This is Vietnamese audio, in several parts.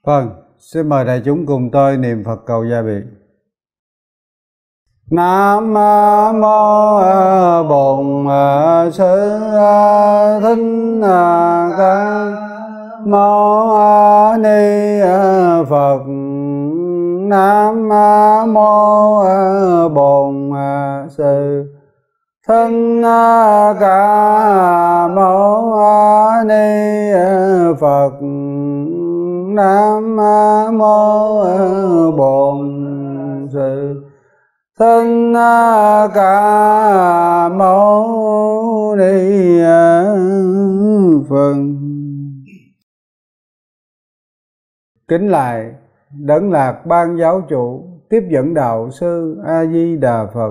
Vâng, xin mời đại chúng cùng tôi niệm Phật cầu gia bị. Nam mô Bổn Sư Thích Ca Mâu Ni Phật. Nam mô Bổn Sư Thích Ca Mâu Ni Phật. Nam mô Bổn Sư Thích Ca Mâu Ni Phật. Kính lạy Đấng Lạc Ban Giáo Chủ, tiếp dẫn đạo sư A Di Đà Phật.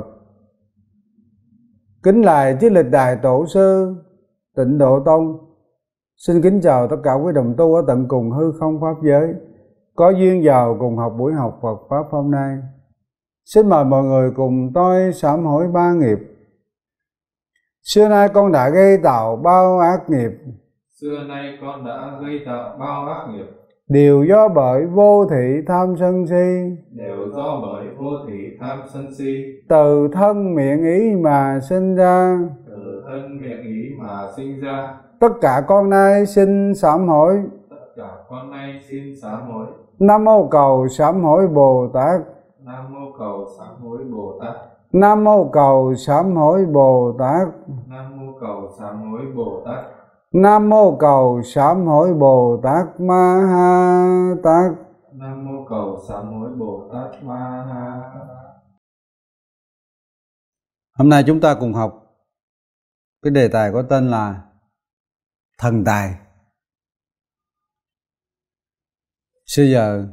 Kính lạy Chư Lịch Đại Tổ sư Tịnh Độ Tông. Xin kính chào tất cả quý đồng tu ở tận cùng hư không pháp giới có duyên vào cùng học buổi học Phật pháp hôm nay. Xin mời mọi người cùng tôi sám hối ba nghiệp. Xưa nay con đã gây tạo bao ác nghiệp. Xưa nay con đã gây tạo bao ác nghiệp. Đều do bởi vô thị tham sân si. Đều do bởi vô thị tham sân si. Từ thân miệng ý mà sinh ra. Từ thân miệng ý mà sinh ra. Tất cả con nay xin sám hối. Tất cả con nay xin sám hối. Nam mô cầu sám hối Bồ Tát. Nam mô cầu sám hối Bồ Tát. Nam mô cầu sám hối Bồ Tát. Nam mô cầu sám hối Bồ Tát. Nam mô cầu sám hối Bồ Tát Ma Ha Tát. Nam mô cầu sám hối Bồ Tát Ma Ha Tát. Hôm nay chúng ta cùng học cái đề tài có tên là thần tài. Xưa giờ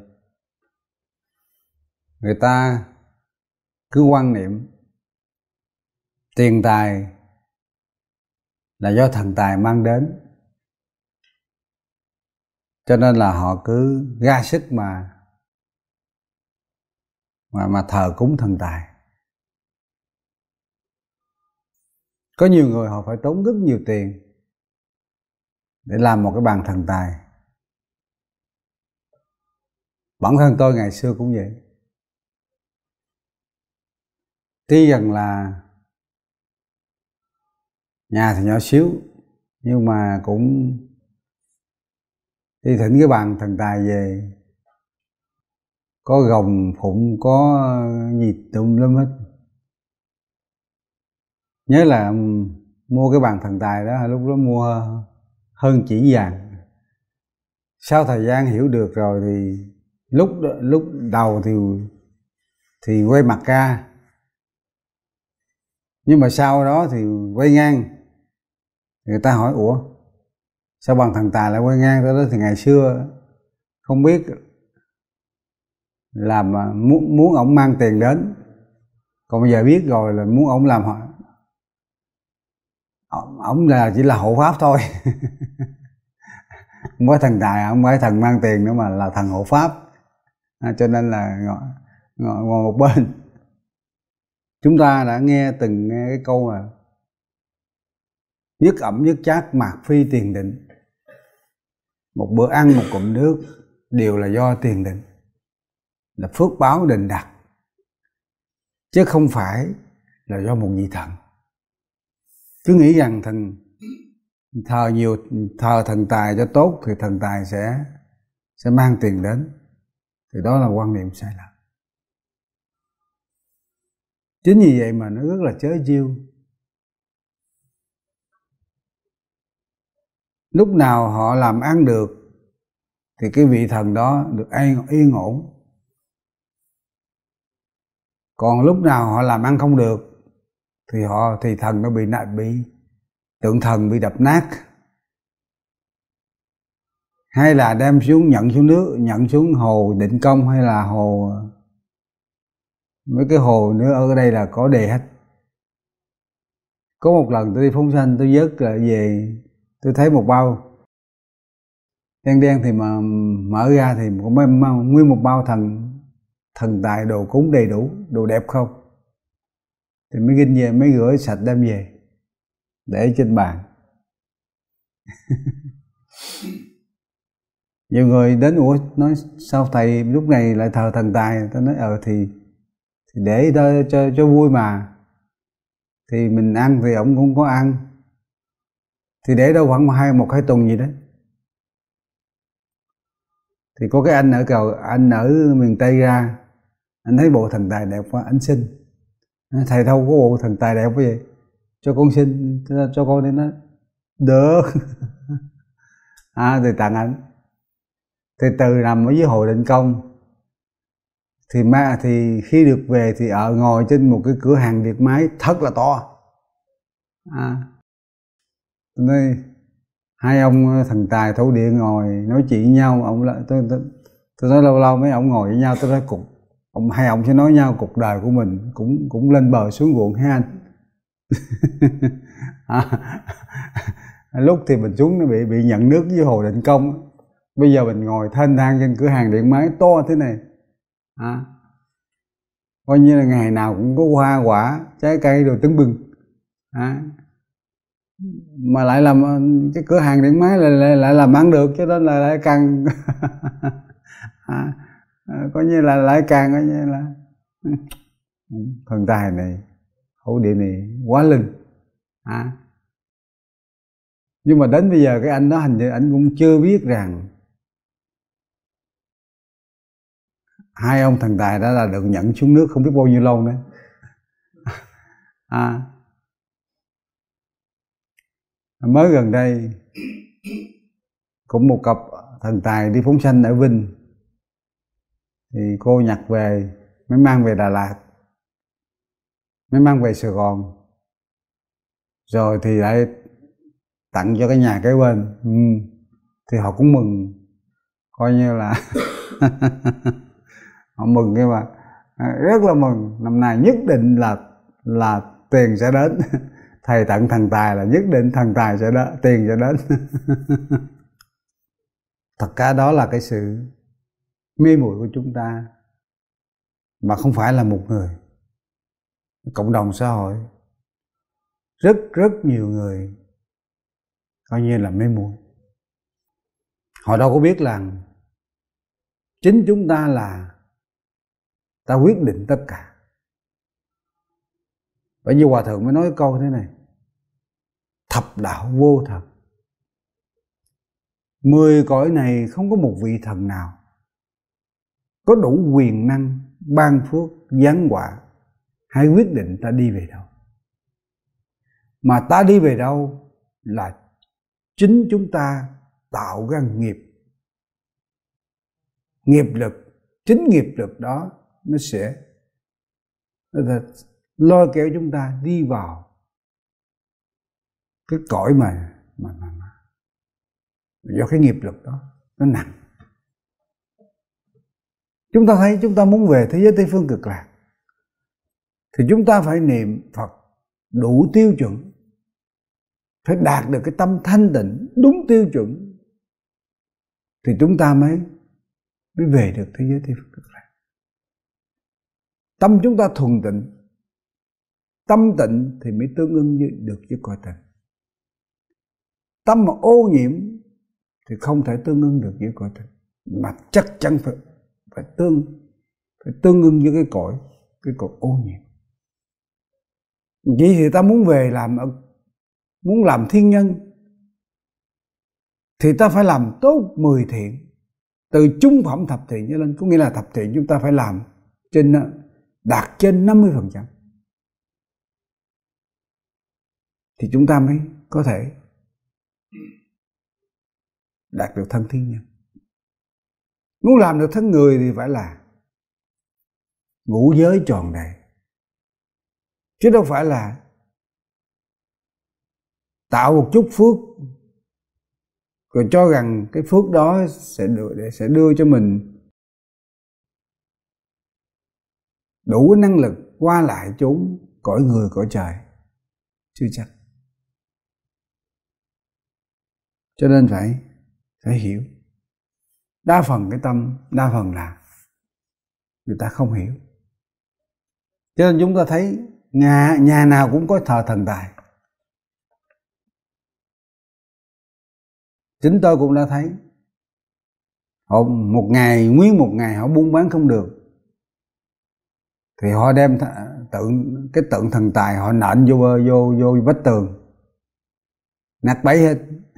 người ta cứ quan niệm tiền tài là do thần tài mang đến, cho nên là họ cứ ra sức mà thờ cúng thần tài. Có nhiều người họ phải tốn rất nhiều tiền để làm một cái bàn thần tài. Bản thân tôi ngày xưa cũng vậy. Tuy rằng là nhà thì nhỏ xíu, nhưng mà cũng đi thỉnh cái bàn thần tài về, có gồng phụng, có gì tùm lum hết. Nhớ là mua cái bàn thần tài đó, lúc đó mua hơn chỉ vàng. Sau thời gian hiểu được rồi thì lúc đầu thì quay mặt ra, nhưng mà sau đó thì quay ngang. Người ta hỏi ủa sao bàn thần tài lại quay ngang? Đó thì ngày xưa không biết làm mà muốn ổng mang tiền đến, còn bây giờ biết rồi là muốn ổng làm họ. Ổng là chỉ là hộ pháp thôi. Không phải thần tài, không phải thần mang tiền nữa, mà là thần hộ pháp. Cho nên là ngồi một bên. Chúng ta đã từng nghe cái câu là nhất ẩm nhất chát mạt phi tiền định. Một bữa ăn, một cụm nước đều là do tiền định, là phước báo định đặt, chứ không phải là do một vị thần. Cứ nghĩ rằng thờ thần tài cho tốt thì thần tài sẽ mang tiền đến, thì đó là quan niệm sai lầm. Chính vì vậy mà nó rất là chớ chiêu. Lúc nào họ làm ăn được thì cái vị thần đó được yên ổn. Còn lúc nào họ làm ăn không được thì thần nó bị tượng thần bị đập nát, hay là đem xuống nhận xuống hồ Định Công, hay là hồ mấy cái hồ nữa ở đây là có đề hết. Có một lần tôi đi phóng sanh, tôi vớt về, tôi thấy một bao đen thì mà mở ra thì nguyên một bao thần tài đồ cúng đầy đủ, đồ đẹp không. Thì mới ginh về, mới rửa sạch đem về để trên bàn. Nhiều người đến nói sao thầy lúc này lại thờ thần tài. Tôi nói thì để cho vui mà. Thì mình ăn thì ổng cũng có ăn, thì để đâu khoảng một hai tuần gì đấy. Thì có cái anh ở miền Tây ra, anh thấy bộ thần tài đẹp quá, anh xin. Thầy đâu có bộ thần tài đẹp vậy, cho con xin cho con. Đến nó được. Thì tặng anh. Thì từ nằm ở dưới Hồ Định Công, thì khi được về thì ngồi trên một cái cửa hàng điện máy thật là to. Nói hai ông thần tài thổ địa ngồi nói chuyện với nhau. Tôi nói lâu lâu mấy ông ngồi với nhau, tôi nói hai ông sẽ nói nhau cuộc đời của mình, cũng lên bờ xuống ruộng ha anh. Lúc thì mình xuống nó bị nhận nước với Hồ Định Công, bây giờ mình ngồi thênh thang trên cửa hàng điện máy to thế này. Coi như là ngày nào cũng có hoa quả trái cây đồ tưng bừng. Mà lại làm cái cửa hàng điện máy lại làm ăn được, cho nên là lại càng coi như là lại càng coi như là thần tài này, thổ địa này quá linh. Nhưng mà đến bây giờ cái anh đó hình như anh cũng chưa biết rằng hai ông thần tài đó là được nhận xuống nước không biết bao nhiêu lâu nữa. Mới gần đây cũng một cặp thần tài đi phóng sanh ở Vinh, thì cô nhặt về mới mang về Đà Lạt, mới mang về Sài Gòn, rồi thì lại tặng cho cái nhà kế bên. Thì họ cũng mừng, coi như là họ mừng cái mà rất là mừng, năm nay nhất định là tiền sẽ đến. Thầy tặng thần tài là nhất định thần tài sẽ đến, tiền sẽ đến. Tất cả đó là cái sự mê muội của chúng ta, mà không phải là một người. Cộng đồng xã hội rất nhiều người coi như là mê muội. Họ đâu có biết là chính chúng ta là ta quyết định tất cả. Bởi vì Hòa Thượng mới nói câu thế này: thập đạo vô thật, 10 cõi này không có một vị thần nào có đủ quyền năng ban phước giáng họa. Hãy quyết định ta đi về đâu. Mà ta đi về đâu là chính chúng ta tạo ra nghiệp lực. Chính nghiệp lực đó nó sẽ lôi kéo chúng ta đi vào cái cõi mà do cái nghiệp lực đó nó nặng. Chúng ta thấy chúng ta muốn về thế giới Tây Phương Cực Lạc thì chúng ta phải niệm Phật đủ tiêu chuẩn, phải đạt được cái tâm thanh tịnh đúng tiêu chuẩn, thì chúng ta mới về được thế giới Tây Phương Cực Lạc. Tâm chúng ta thuần tịnh, tâm tịnh thì mới tương ưng được với cõi tình. Tâm mà ô nhiễm thì không thể tương ưng được với cõi tình, mà chắc chắn phải tương ưng với cái cõi ô nhiễm. Vậy thì ta muốn làm thiên nhân thì ta phải làm tốt 10 thiện, từ trung phẩm thập thiện trở lên. Có nghĩa là thập thiện chúng ta phải làm đạt trên 50%, thì chúng ta mới có thể đạt được thân thiên nhân. Muốn làm được thân người thì phải là ngũ giới tròn đầy, chứ đâu phải là tạo một chút phước rồi cho rằng cái phước đó sẽ đưa cho mình đủ năng lực qua lại chốn cõi người cõi trời. Chưa chắc. Cho nên phải hiểu. Đa phần là người ta không hiểu. Cho nên chúng ta thấy nhà nào cũng có thờ thần tài. Chính tôi cũng đã thấy họ nguyên một ngày họ buôn bán không được, thì họ đem cái tượng thần tài họ nện vô vách tường, nát bấy hết.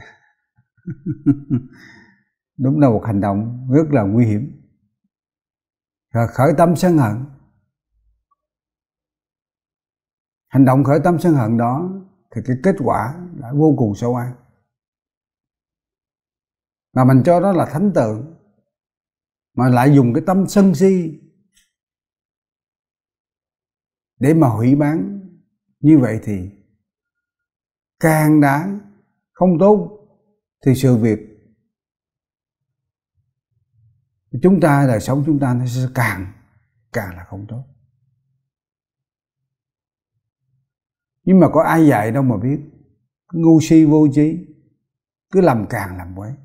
Đúng là một hành động rất là nguy hiểm. Rồi khởi tâm sân hận. Hành động khởi tâm sân hận đó thì cái kết quả đã vô cùng sâu ác. Mà mình cho đó là thánh tượng, mà lại dùng cái tâm sân si để mà hủy bán, như vậy thì càng đã không tốt thì sự việc chúng ta, đời sống chúng ta nó sẽ càng là không tốt. Nhưng mà có ai dạy đâu mà biết, ngu si vô trí, cứ làm càng làm quấy.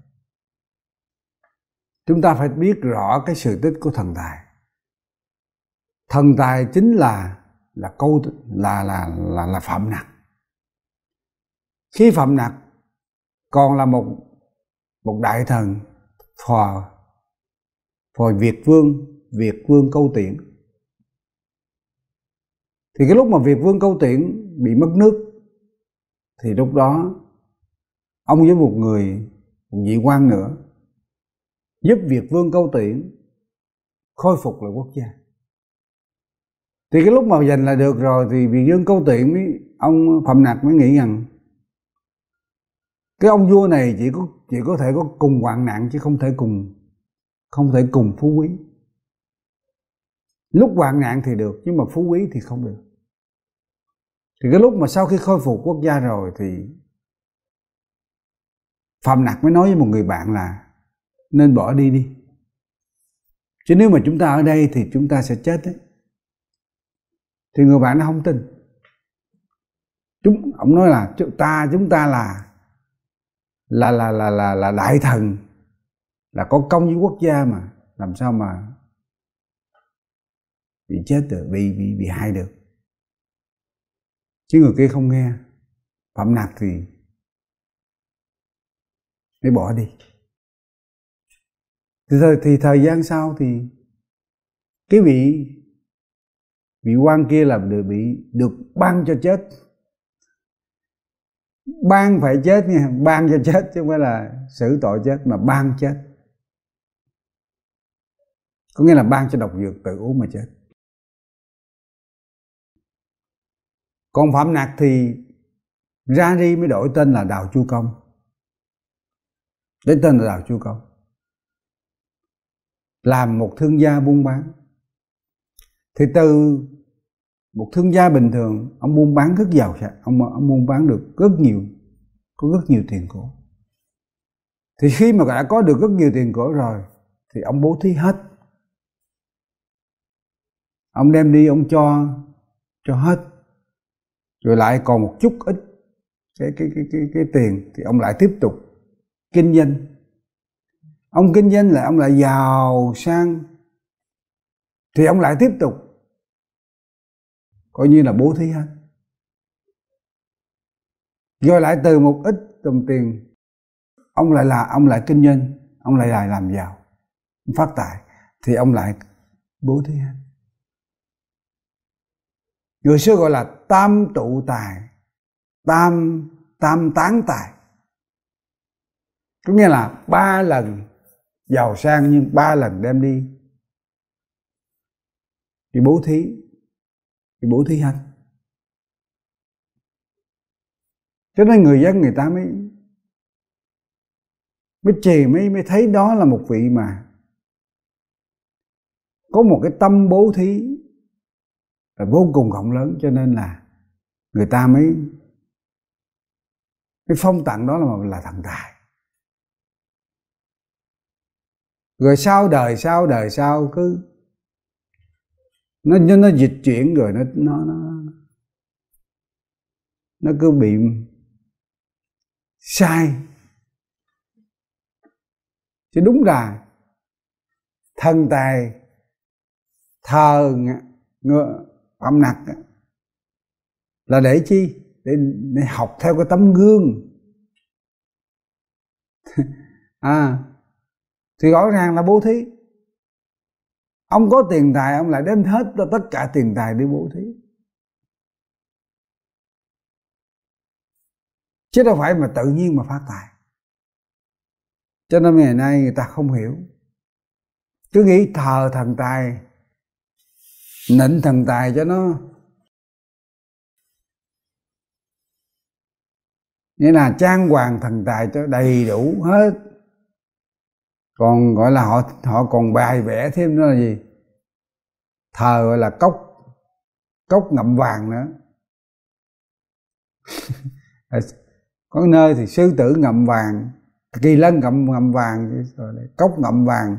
Chúng ta phải biết rõ cái sự tích của thần tài. Thần tài chính là Phạm Nặc. Khi Phạm Nặc còn là một đại thần phò Việt Vương Câu Tiễn, thì cái lúc mà Việt Vương Câu Tiễn bị mất nước, thì lúc đó ông với một vị quan nữa giúp Việt Vương Câu Tiễn khôi phục lại quốc gia. Thì cái lúc mà giành lại được rồi thì Việt Vương Câu Tiễn ông Phạm Nặc mới nghĩ rằng cái ông vua này chỉ có thể có cùng hoạn nạn chứ không thể cùng phú quý. Lúc hoạn nạn thì được, nhưng mà phú quý thì không được. Thì cái lúc mà sau khi khôi phục quốc gia rồi thì Phạm Nặc mới nói với một người bạn là nên bỏ đi. Chứ nếu mà chúng ta ở đây thì chúng ta sẽ chết đấy. Thì người bạn nó không tin. Ông nói là chúng ta là đại thần, là có công với quốc gia, mà làm sao mà bị chết được, bị hại được. Chứ người kia không nghe. Phạm Nặc thì mới bỏ đi. Thì thời gian sau thì cái vị quan kia là được ban cho chết. Ban phải chết nha, ban cho chết chứ không phải là xử tội chết, mà ban chết. Có nghĩa là ban cho độc dược tự uống mà chết. Còn Phạm Nặc thì ra đi mới đổi tên là Đào Chu Công. Lấy tên là Đào Chu Công. Làm một thương gia buôn bán. Thì từ một thương gia bình thường, ông buôn bán rất giàu sạch, ông buôn bán được có rất nhiều tiền của. Thì khi mà đã có được rất nhiều tiền của rồi thì ông bố thí hết. Ông đem đi ông cho hết. Rồi lại còn một chút ít cái tiền thì ông lại tiếp tục kinh doanh. Ông kinh doanh lại, ông lại giàu sang, thì ông lại tiếp tục coi như là bố thí hết. Rồi lại từ một ít đồng tiền ông lại kinh doanh, ông lại làm giàu, ông phát tài, thì ông lại bố thí hết. Người xưa gọi là tam tụ tài, tam tán tài. Có nghĩa là 3 lần giàu sang nhưng 3 lần đem đi bố thí hết. Cho nên người dân người ta mới thấy đó là một vị mà có một cái tâm bố thí là vô cùng rộng lớn, cho nên là người ta mới phong tặng đó là thần tài. Rồi sau đời sau cứ nó dịch chuyển, rồi nó cứ bị sai. Chứ đúng là thần tài thờ Phạm Nặc là để chi? Để học theo cái tấm gương. thì rõ ràng là bố thí. Ông có tiền tài, ông lại đem hết tất cả tiền tài đi bố thí, chứ đâu phải mà tự nhiên mà phát tài. Cho nên ngày nay người ta không hiểu, cứ nghĩ thờ thần tài, nịnh thần tài cho nó, nghĩa là trang hoàng thần tài cho đầy đủ hết. Còn gọi là họ còn bài vẽ thêm nữa là gì? Thờ gọi là cốc ngậm vàng nữa. Có nơi thì sư tử ngậm vàng, kỳ lân ngậm vàng, rồi cốc ngậm vàng.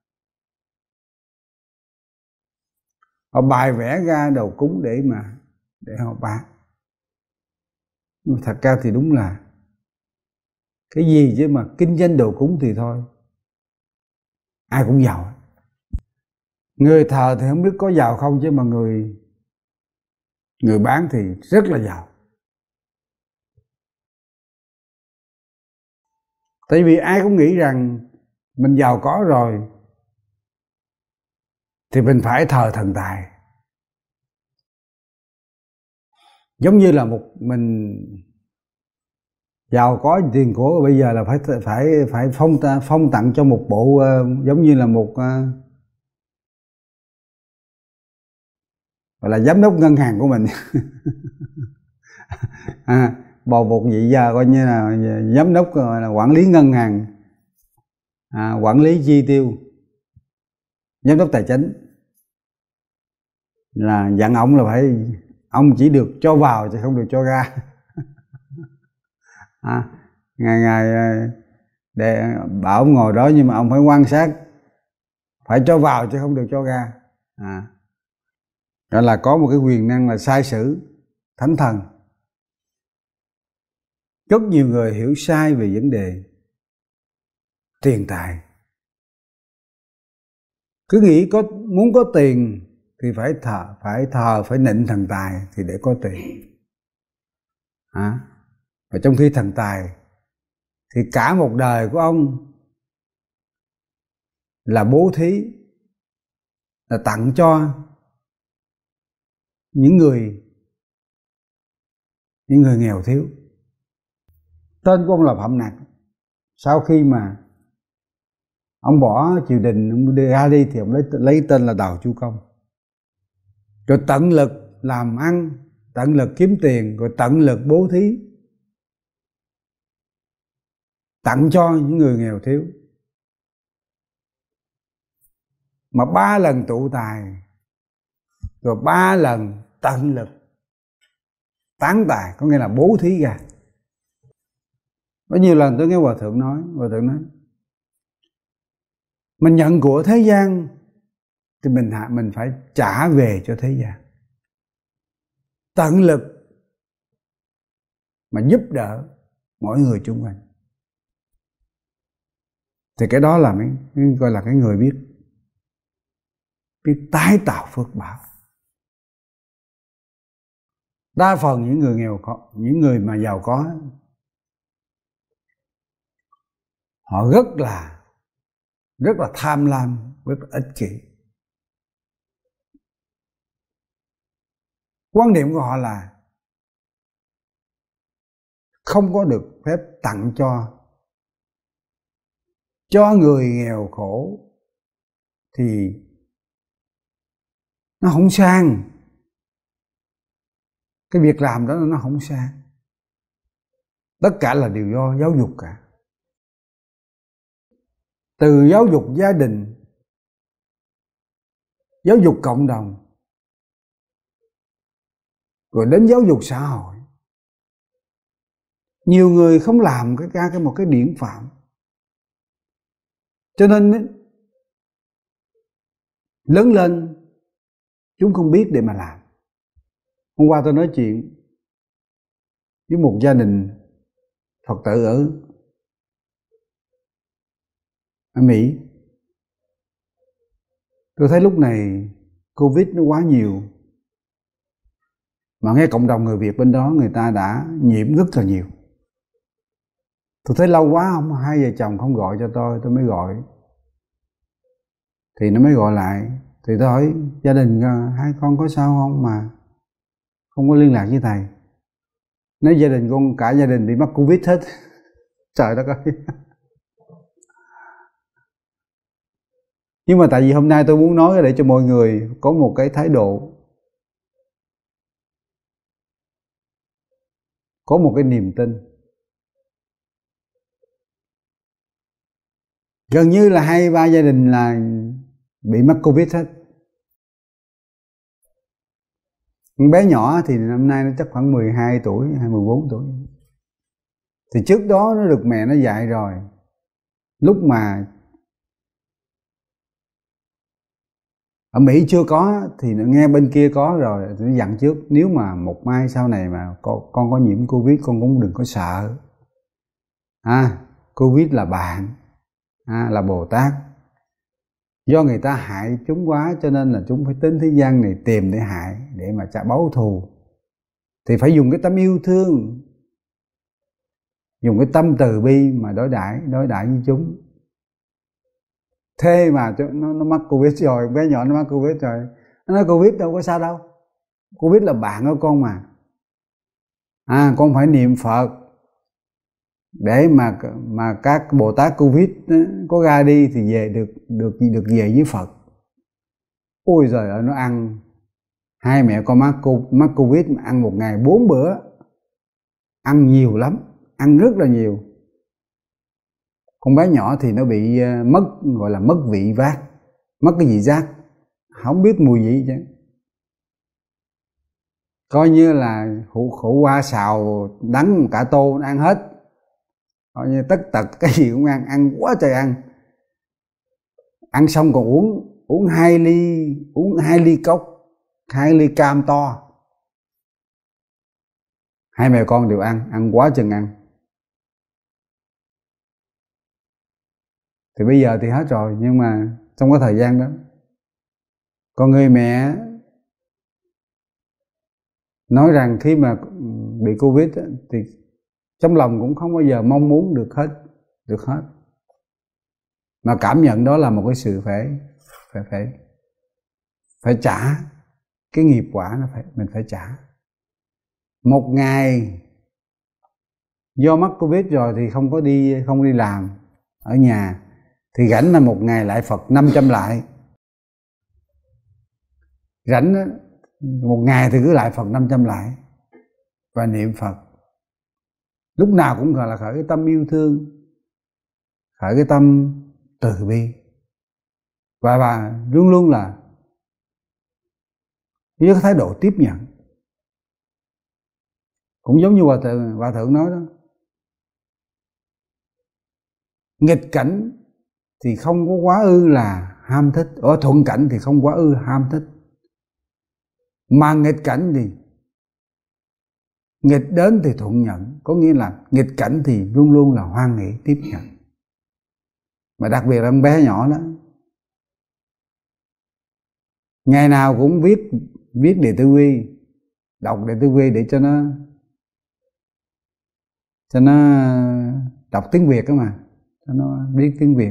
Họ bài vẽ ra đồ cúng để họ bán. Nhưng thật ra thì đúng là cái gì chứ mà kinh doanh đồ cúng thì thôi, ai cũng giàu. Người thờ thì không biết có giàu không, chứ mà người bán thì rất là giàu. Tại vì ai cũng nghĩ rằng mình giàu có rồi thì mình phải thờ thần tài. Giống như là mình giàu có tiền của, bây giờ là phải phong tặng cho một bộ, giống như là một gọi là giám đốc ngân hàng của mình. Bầu một vị giờ coi như là giám đốc, là quản lý ngân hàng, quản lý chi tiêu, giám đốc tài chính, là dặn ông là ông chỉ được cho vào chứ không được cho ra. Ngày để bảo ông ngồi đó, nhưng mà ông phải quan sát, phải cho vào chứ không được cho ra. Gọi là có một cái quyền năng là sai sử thánh thần. Rất nhiều người hiểu sai về vấn đề tiền tài, cứ nghĩ muốn có tiền thì phải nịnh thần tài thì để có tiền. Và trong khi thần tài thì cả một đời của ông là bố thí, là tặng cho những người nghèo thiếu. Tên của ông là Phạm Nặc. Sau khi mà ông bỏ triều đình, ông ra đi thì ông lấy tên là Đào Chu Công. Rồi tận lực làm ăn, tận lực kiếm tiền, rồi tận lực bố thí, tặng cho những người nghèo thiếu. Mà 3 lần tụ tài, rồi 3 lần tận lực tán tài, có nghĩa là bố thí ra. Có nhiều lần tôi nghe Hòa Thượng nói, mình nhận của thế gian thì mình phải trả về cho thế gian, tận lực mà giúp đỡ mọi người xung quanh. Thì cái đó là gọi là cái người biết tái tạo phước báo. Đa phần những người nghèo khó, những người mà giàu có, họ rất là tham lam, rất là ích kỷ. Quan điểm của họ là không có được phép tặng cho người nghèo khổ thì nó không sang. Cái việc làm đó nó không sang. Tất cả là đều do giáo dục cả. Từ giáo dục gia đình, giáo dục cộng đồng, rồi đến giáo dục xã hội. Nhiều người không làm một cái điển phạm, cho nên lớn lên chúng không biết để mà làm. Hôm qua tôi nói chuyện với một gia đình Phật tử ở Mỹ. Tôi thấy lúc này Covid nó quá nhiều, mà nghe cộng đồng người Việt bên đó người ta đã nhiễm rất là nhiều. Tôi thấy lâu quá hai vợ chồng không gọi cho tôi mới gọi. thì nó mới gọi lại. Thì tôi hỏi gia đình hai con có sao không mà không có liên lạc với thầy. Nếu gia đình con cả gia đình bị mắc Covid hết. Trời đất ơi. Nhưng mà tại vì hôm nay tôi muốn nói để cho mọi người có một cái thái độ, có một cái niềm tin. Gần như là 2-3 gia đình là bị mắc Covid hết. Con bé nhỏ thì năm nay nó chắc khoảng 12 tuổi hay 14 tuổi. Thì trước đó nó được mẹ nó dạy rồi. Lúc mà ở Mỹ chưa có thì nó nghe bên kia có rồi, nó dặn trước, nếu mà một mai sau này mà con có nhiễm Covid con cũng đừng có sợ. Covid là bạn, là Bồ Tát. Do người ta hại chúng quá cho nên là chúng phải đến thế gian này tìm để hại, để mà trả báo thù. Thì phải dùng cái tâm yêu thương, dùng cái tâm từ bi mà đối đãi với chúng. Thế mà nó mắc Covid rồi, bé nhỏ nó mắc Covid rồi. Nó nói Covid đâu có sao đâu, Covid là bạn của con mà. Con phải niệm Phật để mà các Bồ Tát Covid có ra đi thì về được về với Phật. Ôi giời ơi, nó ăn, hai mẹ con mắc Covid mà ăn một ngày 4 bữa, ăn nhiều lắm, ăn rất là nhiều. Con bé nhỏ thì nó bị gọi là mất vị giác, mất cái vị giác, không biết mùi vị chứ. Coi như là khổ qua xào đắng cả tô nó ăn hết, coi như tất tật cái gì cũng ăn quá trời ăn. Ăn xong còn uống 2 ly cốc, 2 ly cam to. Hai mẹ con đều ăn quá chừng ăn. Thì bây giờ thì hết rồi, nhưng mà trong cái thời gian đó, con người mẹ nói rằng khi mà bị Covid thì trong lòng cũng không bao giờ mong muốn được hết. Mà cảm nhận đó là một cái sự phải trả cái nghiệp quả, mình phải trả. Một ngày do mắc Covid rồi thì không đi làm ở nhà thì rảnh là một ngày lại Phật 500 lại. Rảnh một ngày thì cứ lại Phật 500 lại và niệm Phật. Lúc nào cũng gọi là khởi cái tâm yêu thương, khởi cái tâm từ bi, và luôn luôn là với cái thái độ tiếp nhận. Cũng giống như Hòa Thượng nói đó, nghịch cảnh thì không có quá ư là ham thích, ở thuận cảnh thì không quá ư ham thích. Mà nghịch cảnh thì nghịch đến thì thuận nhận, có nghĩa là nghịch cảnh thì luôn luôn là hoan hỷ tiếp nhận. Mà đặc biệt là con bé nhỏ đó, ngày nào cũng viết Đệ Tử Quy, đọc Đệ Tử Quy để cho nó đọc tiếng Việt đó mà, cho nó biết tiếng Việt.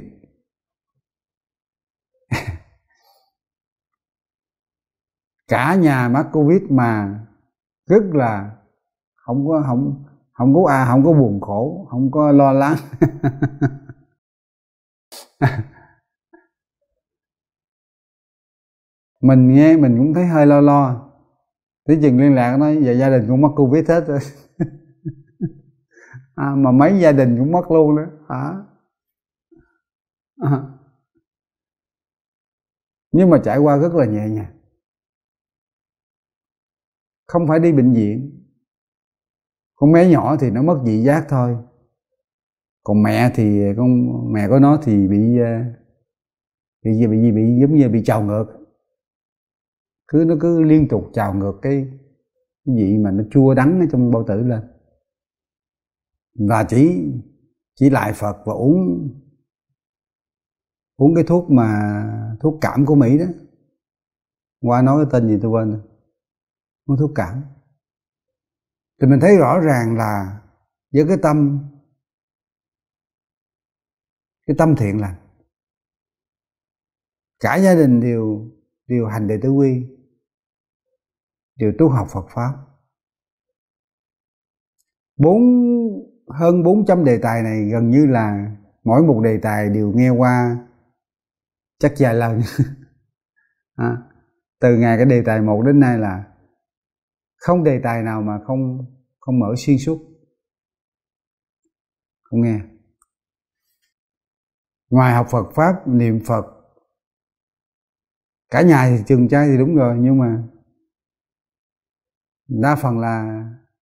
Cả nhà mắc Covid mà rất là không có buồn khổ, không có lo lắng. Mình nghe mình cũng thấy hơi lo. Tí chừng liên lạc nói giờ gia đình cũng mắc Covid hết rồi. Mà mấy gia đình cũng mất luôn đó hả? Nhưng mà trải qua rất là nhẹ nhàng, không phải đi bệnh viện. Con bé nhỏ thì nó mất vị giác thôi, còn mẹ của nó thì bị giống như bị trào ngược. Nó cứ liên tục trào ngược cái vị mà nó chua đắng ở trong bao tử lên. Và chỉ lại Phật và uống cái thuốc cảm của Mỹ đó. Qua nói cái tên gì tôi quên rồi. Uống thuốc cảm. Thì mình thấy rõ ràng là với cái tâm thiện lành, cả gia đình đều hành đệ tử quy, đều tu học Phật pháp. Hơn 400 đề tài này gần như là mỗi một đề tài đều nghe qua chắc vài lần. Từ ngày cái đề tài 1 đến nay là không đề tài nào mà không mở xuyên suốt, không nghe. Ngoài học Phật pháp, niệm Phật, cả nhà thì trường trai thì đúng rồi, nhưng mà đa phần là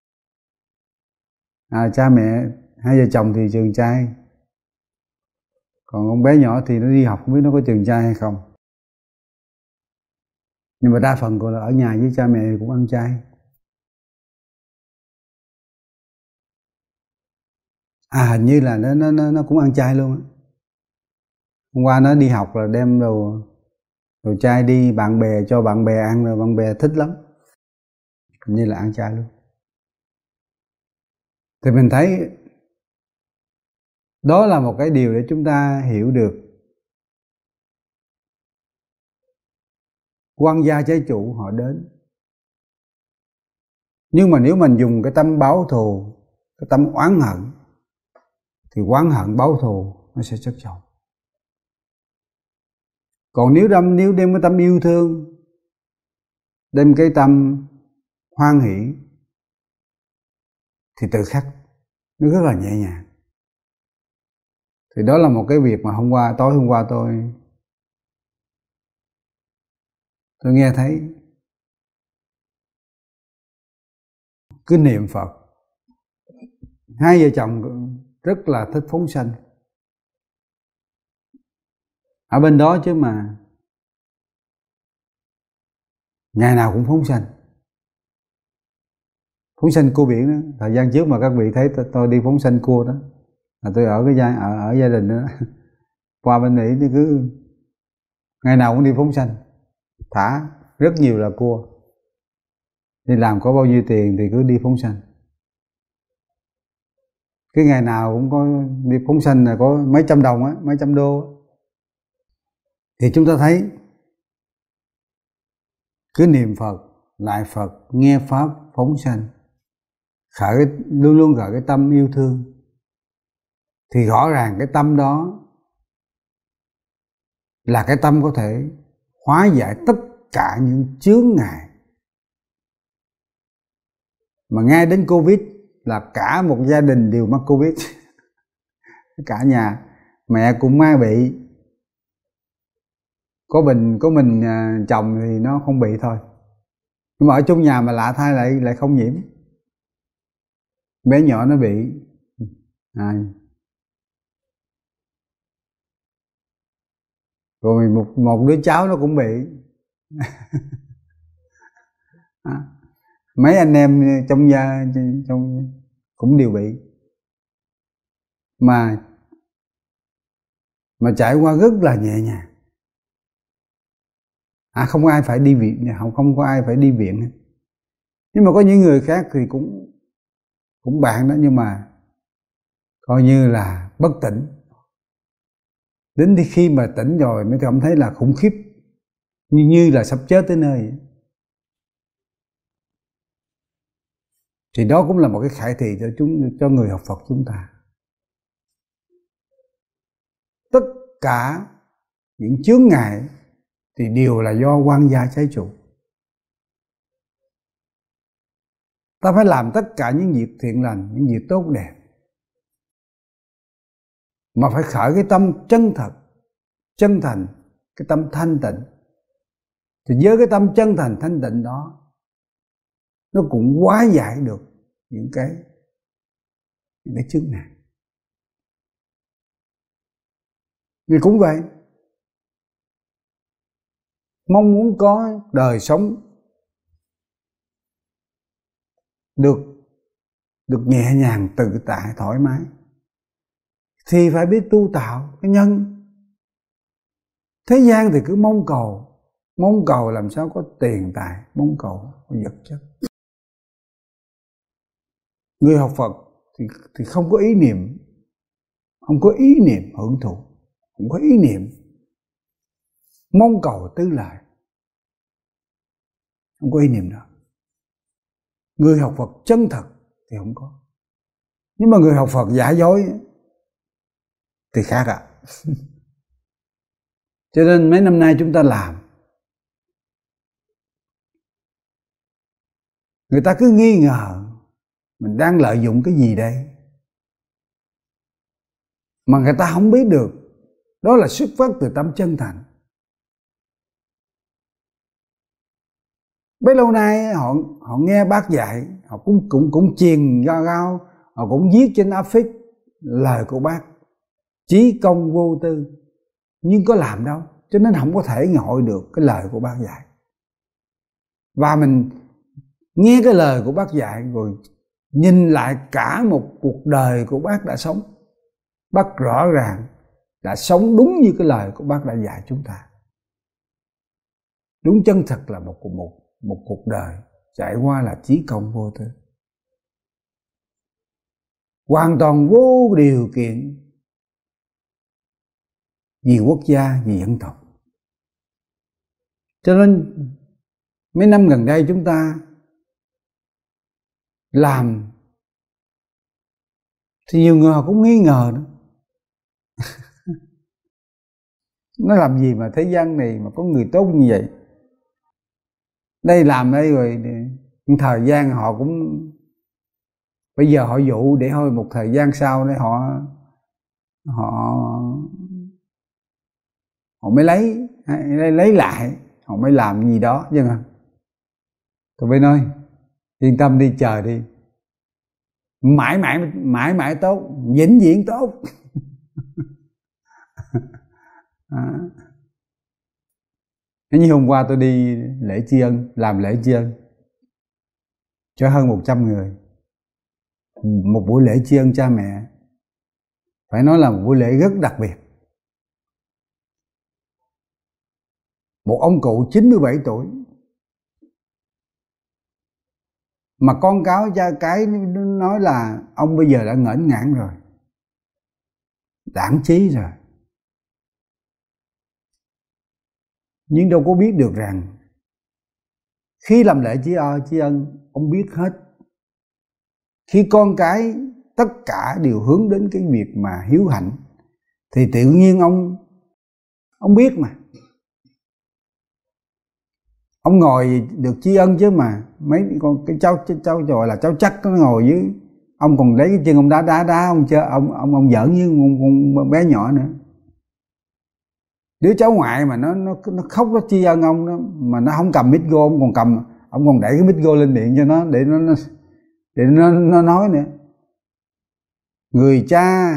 cha mẹ, hai vợ chồng thì trường trai, còn con bé nhỏ thì nó đi học không biết nó có trường trai hay không. Nhưng mà đa phần còn là ở nhà với cha mẹ cũng ăn chay. Hình như là nó cũng ăn chay luôn á. Hôm qua nó đi học là đem đồ chay đi bạn bè, cho bạn bè ăn, rồi bạn bè thích lắm, hình như là ăn chay luôn. Thì mình thấy đó là một cái điều để chúng ta hiểu được quan gia trái chủ họ đến. Nhưng mà nếu mình dùng cái tâm báo thù, cái tâm oán hận, thì oán hận báo thù nó sẽ chất chồng. Còn nếu đem cái tâm yêu thương, đem cái tâm hoan hỷ, thì tự khắc nó rất là nhẹ nhàng. Thì đó là một cái việc mà tối hôm qua tôi nghe thấy. Cứ niệm Phật, hai vợ chồng rất là thích phóng sanh ở bên đó, chứ mà ngày nào cũng phóng sanh. Phóng sanh cua biển đó, thời gian trước mà các vị thấy tôi đi phóng sanh cua đó, là tôi ở gia đình đó. Qua bên Mỹ thì cứ ngày nào cũng đi phóng sanh, thả rất nhiều là cua. Đi làm có bao nhiêu tiền thì cứ đi phóng sanh. Cái ngày nào cũng có đi phóng sanh là có mấy trăm đồng á, mấy trăm đô á. Thì chúng ta thấy cứ niệm Phật, lại Phật, nghe pháp, phóng sanh, luôn luôn khởi cái tâm yêu thương, thì rõ ràng cái tâm đó là cái tâm có thể hóa giải tất cả những chướng ngại. Mà ngay đến Covid là cả một gia đình đều mắc Covid. Cả nhà, mẹ cũng mang bị, có mình chồng thì nó không bị thôi. Nhưng mà ở chung nhà mà lạ thay lại không nhiễm. Bé nhỏ nó bị. Rồi một đứa cháu nó cũng bị. Mấy anh em trong cũng đều bị. Mà trải qua rất là nhẹ nhàng. Không có ai phải đi viện, không có ai phải đi viện. Nhưng mà có những người khác thì cũng bạn đó, nhưng mà coi như là bất tỉnh. Đến khi mà tỉnh rồi mới cảm thấy là khủng khiếp, như là sắp chết tới nơi vậy. Thì đó cũng là một cái khải thị cho người học Phật chúng ta. Tất cả những chướng ngại thì đều là do quan gia trái chủ. Ta phải làm tất cả những việc thiện lành, những việc tốt đẹp, mà phải khởi cái tâm chân thật, chân thành, cái tâm thanh tịnh. Thì với cái tâm chân thành thanh tịnh đó, nó cũng hóa giải được những cái chướng ngại. Vì cũng vậy, mong muốn có đời sống được nhẹ nhàng, tự tại, thoải mái, thì phải biết tu tạo cái nhân. Thế gian thì cứ mong cầu làm sao có tiền tài, mong cầu có vật chất. Người học Phật thì không có ý niệm hưởng thụ, không có ý niệm mong cầu tư lợi, không có ý niệm đó. Người học Phật chân thật thì không có, nhưng mà người học Phật giả dối thì khác ạ. Cho nên mấy năm nay chúng ta làm, người ta cứ nghi ngờ mình đang lợi dụng cái gì đây, mà người ta không biết được đó là xuất phát từ tâm chân thành. Bấy lâu nay họ nghe bác dạy, họ cũng truyền gao, họ cũng viết trên áp phích lời của bác chí công vô tư, nhưng có làm đâu, cho nên không có thể ngộ được cái lời của bác dạy. Và mình nghe cái lời của bác dạy rồi nhìn lại cả một cuộc đời của bác đã sống, bác rõ ràng đã sống đúng như cái lời của bác đã dạy chúng ta. Đúng chân thật là một cuộc đời trải qua là chí công vô tư, hoàn toàn vô điều kiện vì quốc gia, vì dân tộc. Cho nên mấy năm gần đây chúng ta làm thì nhiều người họ cũng nghi ngờ nữa. Nó làm gì mà thế gian này mà có người tốt như vậy. Đây làm đây rồi thời gian họ cũng bây giờ họ dụ để thôi một thời gian sau đấy họ mới lấy lại, họ mới làm gì đó chứ không. Tụi bay nói yên tâm đi, chờ đi, mãi mãi tốt, vĩnh viễn tốt. Như hôm qua tôi đi lễ tri ân, làm lễ tri ân cho hơn 100 người, một buổi lễ tri ân cha mẹ, phải nói là một buổi lễ rất đặc biệt. Một ông cụ 97 tuổi mà con cáo cha cái nói là ông bây giờ đã ngễnh ngãn rồi, đãng trí rồi, nhưng đâu có biết được rằng khi làm lễ tri ân ông biết hết. Khi con cái tất cả đều hướng đến cái việc mà hiếu hạnh thì tự nhiên ông biết mà. Ông ngồi được tri ân chứ mà mấy con cái cháu gọi là cháu chắc nó ngồi dưới, ông còn lấy cái chân ông đá ông chơi, ông giỡn với con bé nhỏ nữa. Đứa cháu ngoại mà nó khóc, nó tri ân ông đó, mà nó không cầm micro, ông còn đẩy cái micro lên miệng cho nó để nó nói nữa. Người cha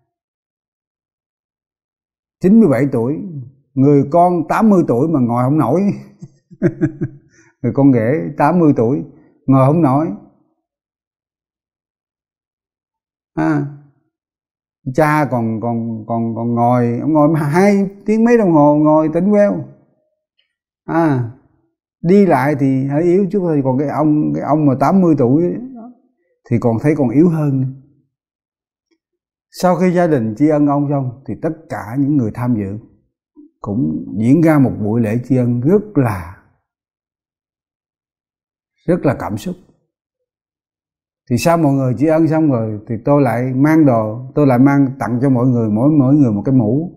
97 tuổi, người con 80 tuổi mà ngồi không nổi. Người con ghẻ 80 tuổi ngồi không nổi. Cha còn ngồi, ông ngồi 2 tiếng mấy đồng hồ ngồi tỉnh queo. Đi lại thì hơi yếu chút thôi, còn cái ông mà 80 tuổi thì còn thấy còn yếu hơn. Sau khi gia đình tri ân ông xong thì tất cả những người tham dự cũng diễn ra một buổi lễ tri ân rất là cảm xúc. Thì sau mọi người tri ân xong rồi thì tôi lại mang đồ, tôi lại mang tặng cho mọi người, mỗi người một cái mũ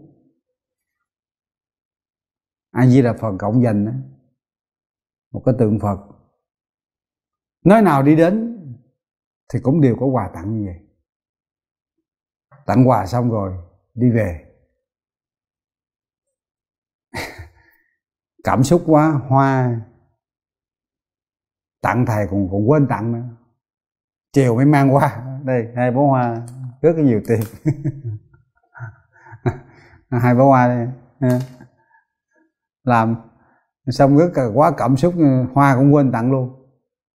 A Di Đà Phật cộng dành đó, một cái tượng Phật. Nơi nào đi đến thì cũng đều có quà tặng như vậy. Tặng quà xong rồi đi về. Cảm xúc quá, hoa tặng thầy còn quên tặng nữa. Chiều mới mang qua đây 2 bó hoa, rất là nhiều tiền. 2 bó hoa đây. Làm xong rất là quá cảm xúc, hoa cũng quên tặng luôn.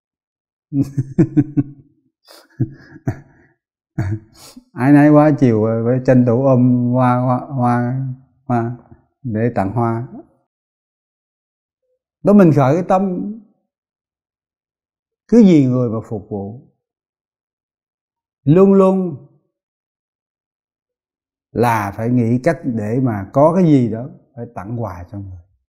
Ai nấy quá, chiều phải tranh thủ ôm hoa để tặng hoa. Đó, mình khởi cái tâm cứ vì người mà phục vụ, luôn luôn là phải nghĩ cách để mà có cái gì đó phải tặng quà cho người.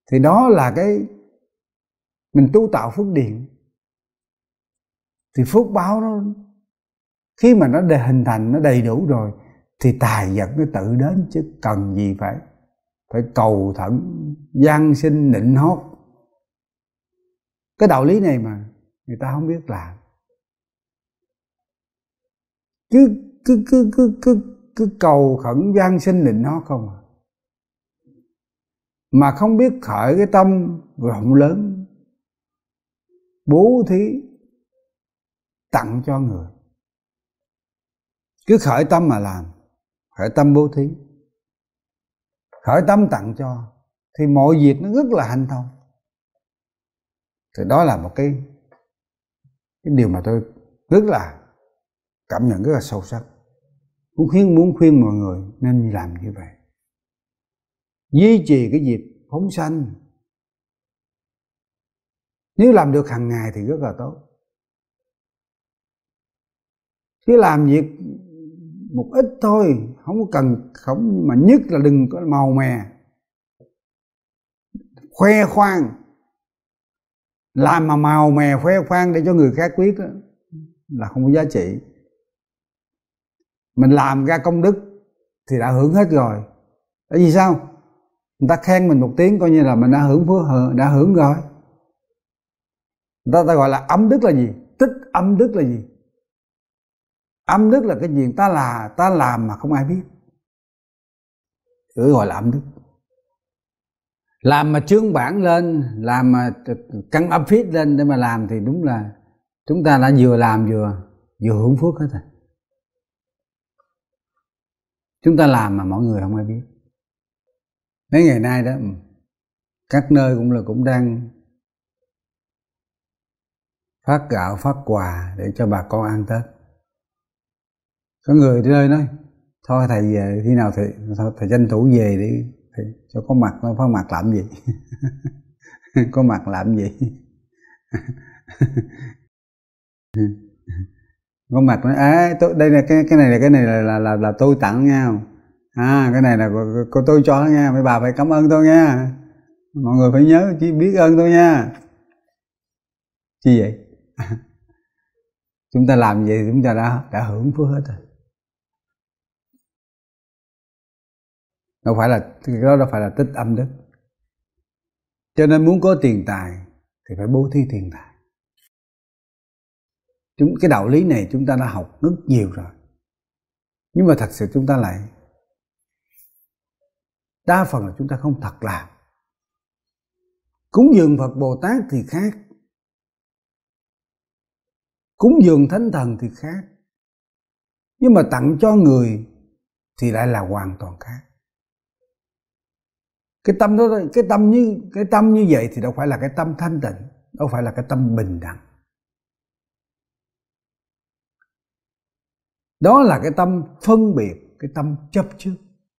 Thì đó là cái mình tu tạo phước điền. Thì phước báo nó khi mà nó hình thành, nó đầy đủ rồi thì tài vật nó tự đến, chứ cần gì phải cầu thận van xin nịnh hót. Cái đạo lý này mà người ta không biết làm, cứ cầu khẩn van xin nịnh hót không à, mà không biết khởi cái tâm rộng lớn bố thí tặng cho người. Cứ khởi tâm mà làm, khởi tâm bố thí, khởi tâm tặng cho, thì mọi việc nó rất là hanh thông. Thì đó là một cái điều mà tôi rất là cảm nhận rất là sâu sắc. Muốn khuyên mọi người nên làm như vậy, duy trì cái việc phóng sanh. Nếu làm được hàng ngày thì rất là tốt. Chứ làm việc một ít thôi, không cần, không, mà nhất là đừng có màu mè khoe khoang. Làm mà màu mè khoe khoang để cho người khác biết đó, là không có giá trị. Mình làm ra công đức thì đã hưởng hết rồi. Tại vì sao? Người ta khen mình một tiếng coi như là mình đã hưởng rồi. Ta gọi là âm đức là gì? Tích âm đức là gì? Âm đức là cái gì ta làm mà không ai biết, gọi là âm đức. Làm mà trương bản lên, làm mà căng áp phít lên để mà làm thì đúng là chúng ta đã vừa làm vừa hưởng phước hết rồi. Chúng ta làm mà mọi người không ai biết. Mấy ngày nay đó, các nơi cũng đang phát gạo, phát quà để cho bà con ăn Tết. Có người đi nơi nói thôi thầy về, khi nào thầy tranh thủ về đi, thầy cho có mặt. Nó có mặt làm gì? Có mặt làm gì? Có mặt nói đây là cái này là tôi tặng nha. Cái này là cô tôi cho nha, mấy bà phải cảm ơn tôi nha, mọi người phải nhớ chỉ biết ơn tôi nha. Chi vậy? Chúng ta làm vậy thì chúng ta đã hưởng phước hết rồi. Đâu phải là tích âm đức. Cho nên muốn có tiền tài thì phải bố thí tiền tài. Cái đạo lý này chúng ta đã học rất nhiều rồi, nhưng mà thật sự chúng ta lại đa phần là chúng ta không thật làm. Cúng dường Phật Bồ Tát thì khác, cúng dường Thánh Thần thì khác, nhưng mà tặng cho người thì lại là hoàn toàn khác. Cái tâm đó, cái tâm như vậy thì đâu phải là cái tâm thanh tịnh, đâu phải là cái tâm bình đẳng. Đó là cái tâm phân biệt, cái tâm chấp trước.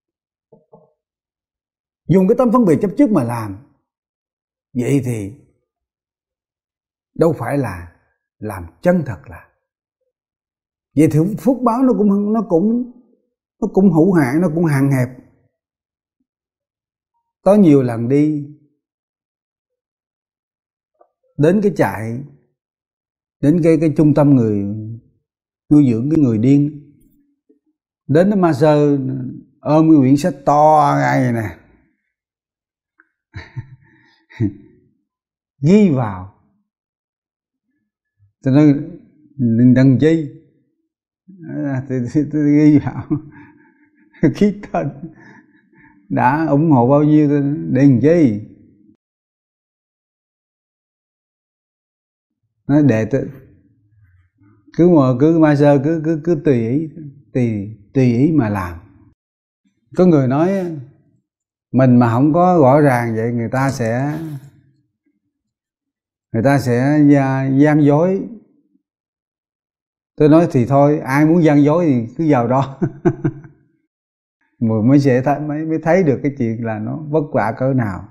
Dùng cái tâm phân biệt chấp trước mà làm, vậy thì đâu phải là làm chân thật là. Vậy thì phước báo nó cũng hữu hạn, nó cũng hạn hẹp. Có nhiều lần đi đến cái trại, đến cái trung tâm người nuôi dưỡng cái người điên, đến nó ma sơ ôm cái quyển sách to ngay vậy nè, ghi vào. Tôi nói đừng chi, tôi ghi vào ký tên đã ủng hộ bao nhiêu để làm chi. Nói để cứ ma sơ cứ tùy ý mà làm. Có người nói mình mà không có rõ ràng vậy người ta sẽ gian dối. Tôi nói thì thôi, ai muốn gian dối thì cứ vào đó. Mới thấy được cái chuyện là nó vất vả cỡ nào.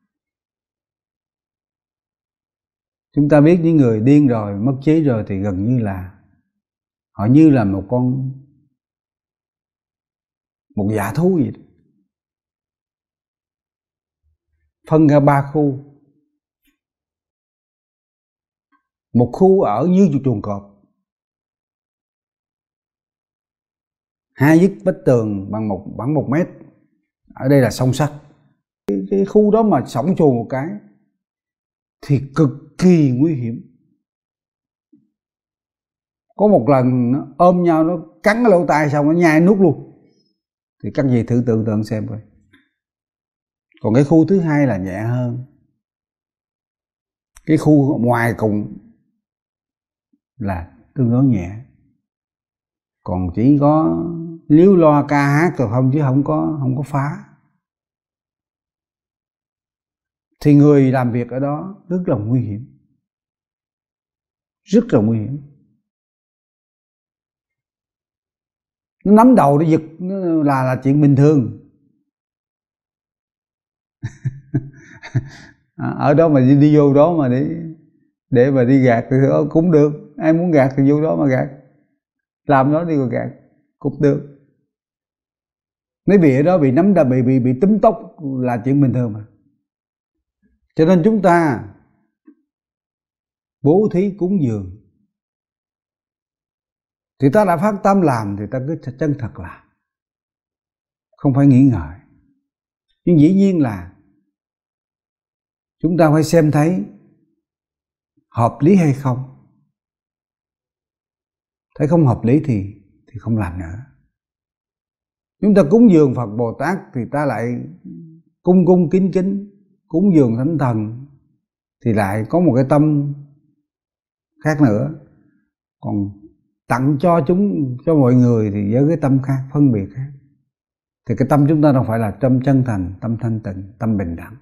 Chúng ta biết những người điên rồi, mất trí rồi thì gần như là họ như là một dã thú vậy đó. phân ra 3 khu. Một khu ở như chuồng cọp, 2 dứt vách tường bằng 1 mét, ở đây là song sắt. Cái khu đó mà xổng chuồng một cái thì cực kỳ nguy hiểm. Có một lần nó ôm nhau, nó cắn cái lỗ tai xong nó nhai nuốt luôn. Thì các vị thử tưởng tượng xem coi. Còn cái khu thứ hai là nhẹ hơn. Cái khu ngoài cùng là tương đối nhẹ, còn chỉ có líu loa ca hát rồi không, chứ không có phá. Thì người làm việc ở đó rất là nguy hiểm, rất là nguy hiểm. Nó nắm đầu nó giật là chuyện bình thường. Ở đó mà đi vô đó mà để mà đi gạt thì cũng được. Ai muốn gạt thì vô đó mà gạt, làm đó đi mà gạt cũng được. Mấy vị ở đó bị nắm bị túm tóc là chuyện bình thường mà. Cho nên chúng ta bố thí cúng dường thì ta đã phát tâm làm thì ta cứ chân thật làm, không phải nghĩ ngợi. Nhưng dĩ nhiên là chúng ta phải xem thấy hợp lý hay không. Thấy không hợp lý thì không làm nữa. Chúng ta cúng dường Phật Bồ Tát thì ta lại cung kính kính, cúng dường Thánh Thần thì lại có một cái tâm khác nữa. Còn tặng cho mọi người thì với cái tâm khác, phân biệt khác. Thì cái tâm chúng ta đâu phải là tâm chân thành, tâm thanh tịnh, tâm bình đẳng.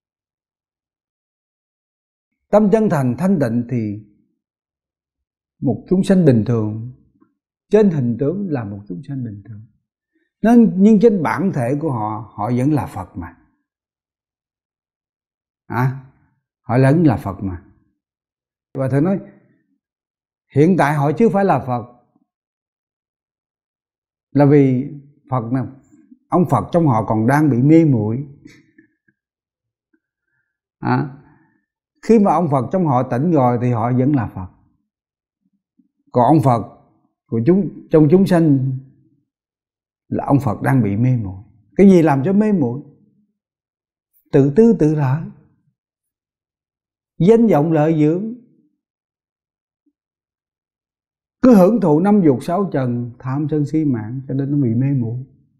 Tâm chân thành thanh tịnh thì một chúng sanh bình thường, trên hình tướng là một chúng sanh bình thường, nhưng trên bản thể của họ vẫn là Phật mà. Họ vẫn là Phật mà. Và thầy nói hiện tại họ chưa phải là Phật, là vì Phật này, ông Phật trong họ còn đang bị mê muội. Khi mà ông Phật trong họ tỉnh rồi thì họ vẫn là Phật. Còn ông Phật của trong chúng sanh là ông Phật đang bị mê muội. Cái gì làm cho mê muội? Tự tư tự lợi, danh vọng lợi dưỡng, cứ hưởng thụ 5 dục 6 trần, tham sân si mạng, cho nên nó bị mê muội.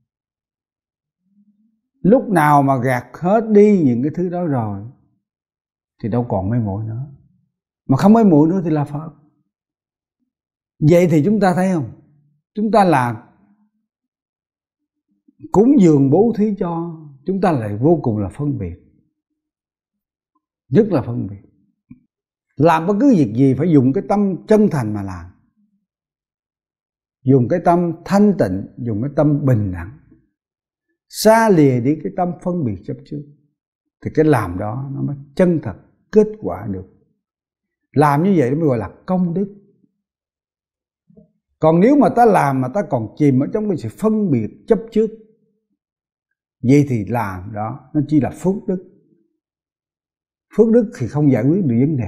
Lúc nào mà gạt hết đi những cái thứ đó rồi thì đâu còn mê muội nữa. Mà không mê muội nữa thì là Phật. Vậy thì chúng ta thấy không? Chúng ta là cúng dường bố thí cho, chúng ta lại vô cùng là phân biệt, rất là phân biệt. Làm bất cứ việc gì phải dùng cái tâm chân thành mà làm, dùng cái tâm thanh tịnh, dùng cái tâm bình đẳng, xa lìa đi cái tâm phân biệt chấp trước, thì cái làm đó nó mới chân thật kết quả được. Làm như vậy nó mới gọi là công đức. Còn nếu mà ta làm mà ta còn chìm ở trong cái sự phân biệt chấp trước, vậy thì làm đó nó chỉ là phước đức. Phước đức thì không giải quyết được vấn đề.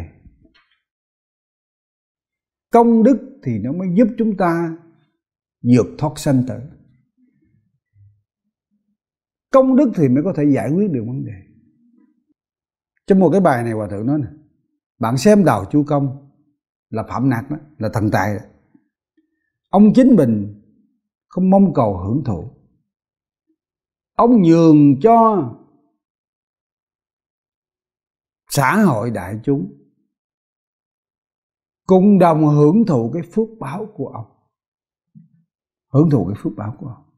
Công đức thì nó mới giúp chúng ta vượt thoát sanh tử. Công đức thì mới có thể giải quyết được vấn đề. Trong một cái bài này Hòa Thượng nói nè, bạn xem Đào Chu Công là Phạm Nặc đó, là thần tài đó. Ông chính mình không mong cầu hưởng thụ, ông nhường cho xã hội đại chúng cùng đồng hưởng thụ cái phước báo của ông, hưởng thụ cái phước báo của ông.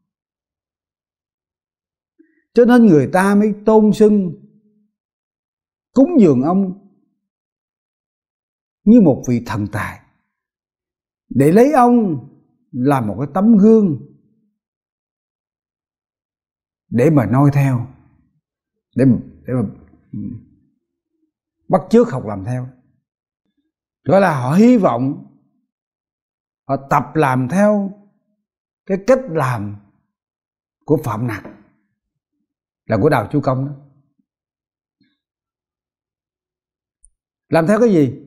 Cho nên người ta mới tôn xưng cúng dường ông như một vị thần tài, để lấy ông làm một cái tấm gương để mà noi theo, để mà bắt chước học làm theo. Gọi là họ hy vọng họ tập làm theo cái cách làm của Phạm Nặc, là của Đào Chu Công đó. Làm theo cái gì?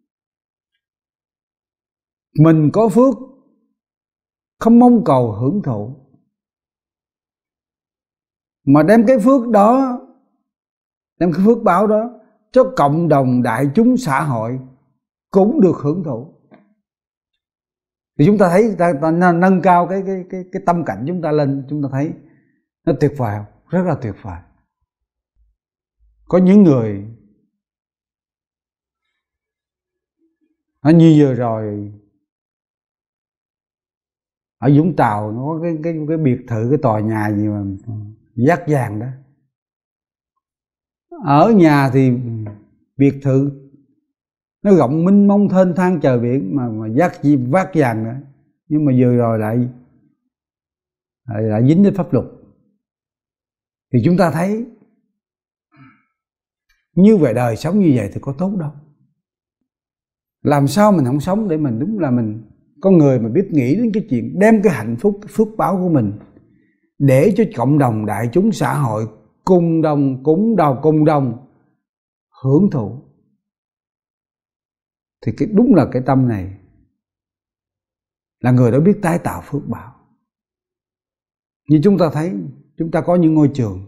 Mình có phước, không mong cầu hưởng thụ, mà đem cái phước đó, đem cái phước báo đó cho cộng đồng đại chúng xã hội cũng được hưởng thụ. Thì chúng ta thấy ta nâng cao cái tâm cảnh chúng ta lên, chúng ta thấy nó tuyệt vời không? Rất là tuyệt vời. Có những người như vừa rồi ở Vũng Tàu nó có cái biệt thự, cái tòa nhà gì mà dát vàng đó. Ở nhà thì biệt thự nó rộng mênh mông thênh thang trời biển mà vát vàng nữa, nhưng mà vừa rồi lại dính đến pháp luật. Thì chúng ta thấy như vậy, đời sống như vậy thì có tốt đâu. Làm sao mình không sống để mình, đúng là mình con người mà biết nghĩ đến cái chuyện đem cái hạnh phúc, cái phước báo của mình để cho cộng đồng đại chúng xã hội cùng đồng hưởng thụ. Thì đúng là cái tâm này là người đó biết tái tạo phước báo. Như chúng ta thấy, chúng ta có những ngôi trường,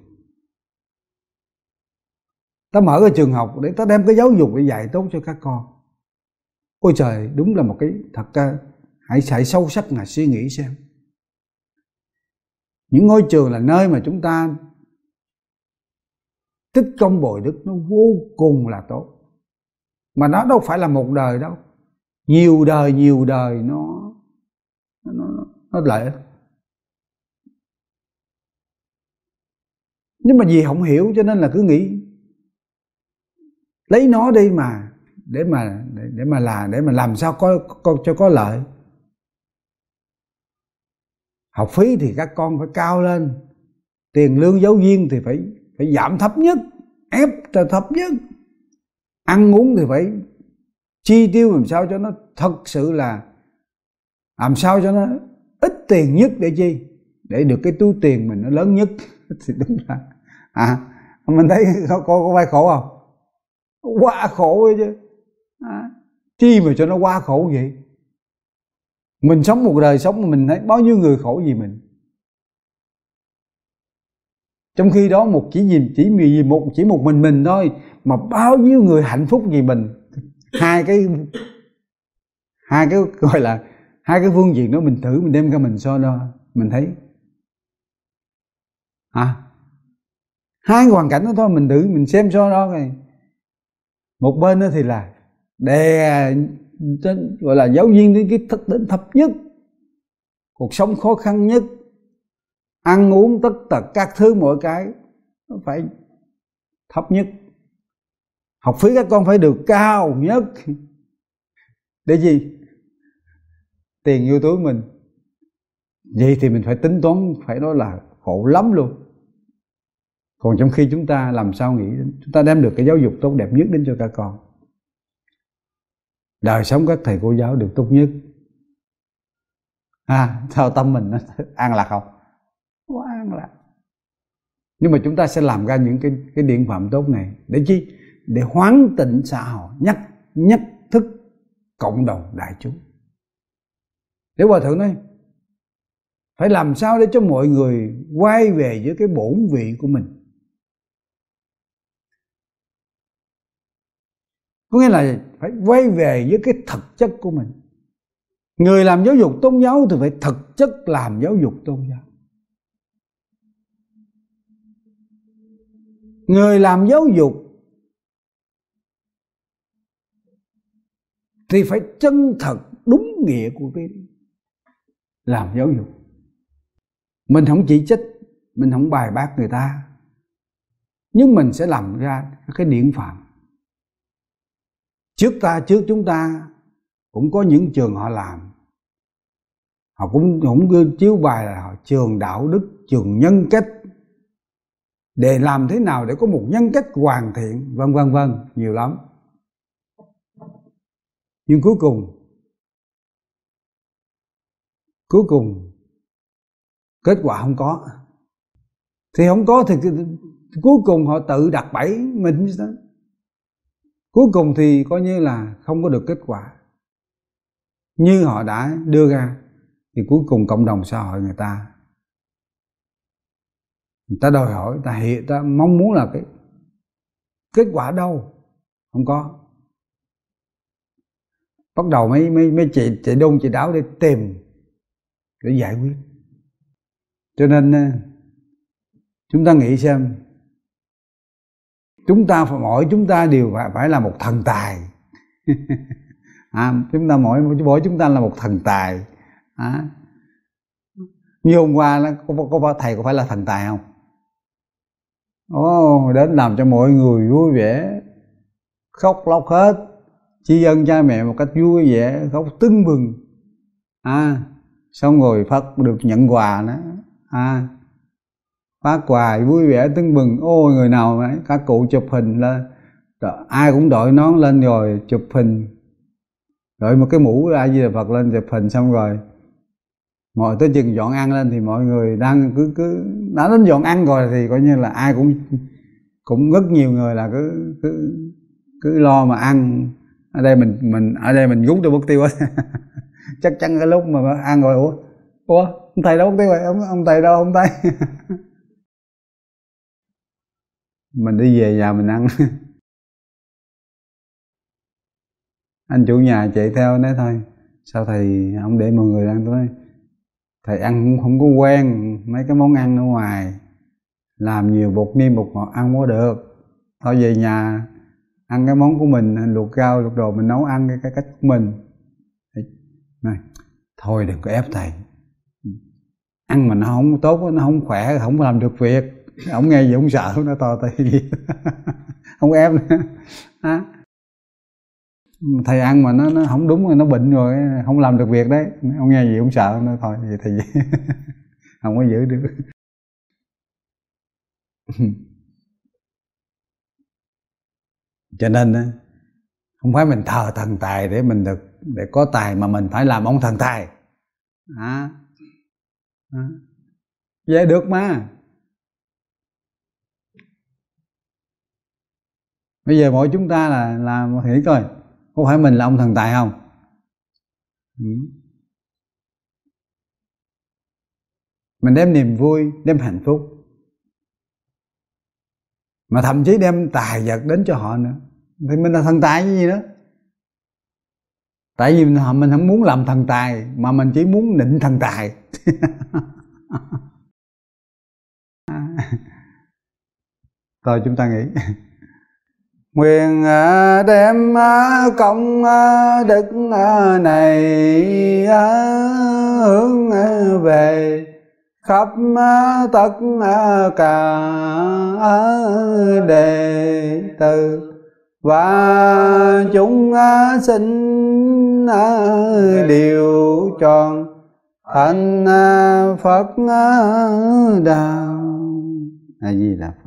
ta mở cái trường học để ta đem cái giáo dục để dạy tốt cho các con. Ôi trời, đúng là một cái thật ra hãy sâu sắc mà suy nghĩ xem. Những ngôi trường là nơi mà chúng ta tích công bồi đức, nó vô cùng là tốt. Mà nó đâu phải là một đời đâu, nhiều đời nó lợi ích. Nhưng mà vì không hiểu cho nên là cứ nghĩ lấy nó đi mà để mà làm sao cho có lợi. Học phí thì các con phải cao lên, tiền lương giáo viên thì phải giảm thấp nhất, ép cho thấp nhất, ăn uống thì phải chi tiêu làm sao cho nó thật sự là làm sao cho nó ít tiền nhất, để chi, để được cái túi tiền mình nó lớn nhất. Thì đúng là mình thấy có vai khổ không? Quá khổ ấy chứ. Chi mà cho nó quá khổ vậy? Mình sống một đời sống mà mình thấy bao nhiêu người khổ vì mình. Trong khi đó chỉ một mình thôi mà bao nhiêu người hạnh phúc vì mình. Hai cái gọi là hai cái phương diện đó mình thử, mình đem ra mình so đo, mình thấy hai hoàn cảnh đó thôi, mình thử mình xem so đo này. Một bên đó thì là đè gọi là giáo viên đến cái đến thấp nhất, cuộc sống khó khăn nhất, ăn uống tất tật các thứ mọi cái nó phải thấp nhất, học phí các con phải được cao nhất. Để gì? Tiền vô túi mình. Vậy thì mình phải tính toán, phải nói là khổ lắm luôn. Còn trong khi chúng ta làm sao nghĩ chúng ta đem được cái giáo dục tốt đẹp nhất đến cho các con, đời sống các thầy cô giáo được tốt nhất, sao tâm mình nó an lạc không? Không an lạc. Nhưng mà chúng ta sẽ làm ra những cái điện phạm tốt này để chi? Để hoán tịnh xã hội, nhắc thức cộng đồng đại chúng. Để Hòa Thượng nói phải làm sao để cho mọi người quay về với cái bổn vị của mình. Có nghĩa là phải quay về với cái thực chất của mình. Người làm giáo dục tôn giáo thì phải thực chất làm giáo dục tôn giáo. Người làm giáo dục thì phải chân thật đúng nghĩa của cái làm giáo dục. Mình không chỉ trích, mình không bài bác người ta, nhưng mình sẽ làm ra cái điển phạm. Trước chúng ta cũng có những trường họ làm, họ cũng chiếu bài là trường đạo đức, trường nhân cách, để làm thế nào để có một nhân cách hoàn thiện, vân vân, nhiều lắm. Nhưng cuối cùng kết quả không có. Thì không có thì cuối cùng họ tự đặt bẫy mình. cuối cùng thì coi như là không có được kết quả như họ đã đưa ra, thì cuối cùng cộng đồng xã hội người ta đòi hỏi, người ta mong muốn là cái kết quả đâu không có. Bắt đầu mấy chạy đôn chạy đáo để tìm để giải quyết. Cho nên chúng ta nghĩ xem, mỗi chúng ta đều phải là một thần tài. Mỗi chúng ta là một thần tài. Như hôm qua thầy có phải là thần tài không? Đến làm cho mọi người vui vẻ, khóc lóc hết, tri ân cha mẹ một cách vui vẻ, khóc tưng bừng. Xong rồi được nhận quà đó, phát quà vui vẻ tưng bừng. Người nào mà các cụ chụp hình lên, ai cũng đội nón lên rồi chụp hình, đội một cái mũ A Di Đà Phật lên chụp hình. Xong rồi tới chừng dọn ăn lên thì mọi người đang cứ đã đến dọn ăn rồi thì coi như là ai cũng rất nhiều người là cứ lo mà ăn. Ở đây mình rút được mất tiêu á. Chắc chắn cái lúc mà ăn rồi, ủa ông thầy đâu mất tiêu rồi, ông thầy đâu ông thầy. Mình đi về nhà mình ăn. Anh chủ nhà chạy theo nói thôi, sao thầy không để mọi người ăn? Tôi nói thầy ăn không có quen mấy cái món ăn ở ngoài, làm nhiều bột niêm bột ngọt ăn có được. Thôi về nhà ăn cái món của mình, luộc rau luộc đồ mình nấu ăn cái cách của mình. Này, thôi đừng có ép thầy, ăn mà nó không tốt, nó không khỏe, không làm được việc. Ông nghe gì ông sợ, nó to tay gì. Không ép nữa. Thầy ăn mà nó không đúng rồi, nó bệnh rồi, không làm được việc đấy. Ông nghe gì ông sợ, nó thôi vậy thì không có giữ được. Cho nên không phải mình thờ thần tài để có tài, mà mình phải làm ông thần tài. Vậy được mà. Bây giờ mỗi chúng ta là nghĩ coi, có phải mình là ông thần tài không? Mình đem niềm vui, đem hạnh phúc, mà thậm chí đem tài vật đến cho họ nữa, thì mình là thần tài cái gì nữa. Tại vì mình không muốn làm thần tài, mà mình chỉ muốn nịnh thần tài. Thôi chúng ta nghĩ nguyện đem công đức này hướng về khắp tất cả đệ tử và chúng sinh đều tròn thành Phật đạo. A Di Đà Phật.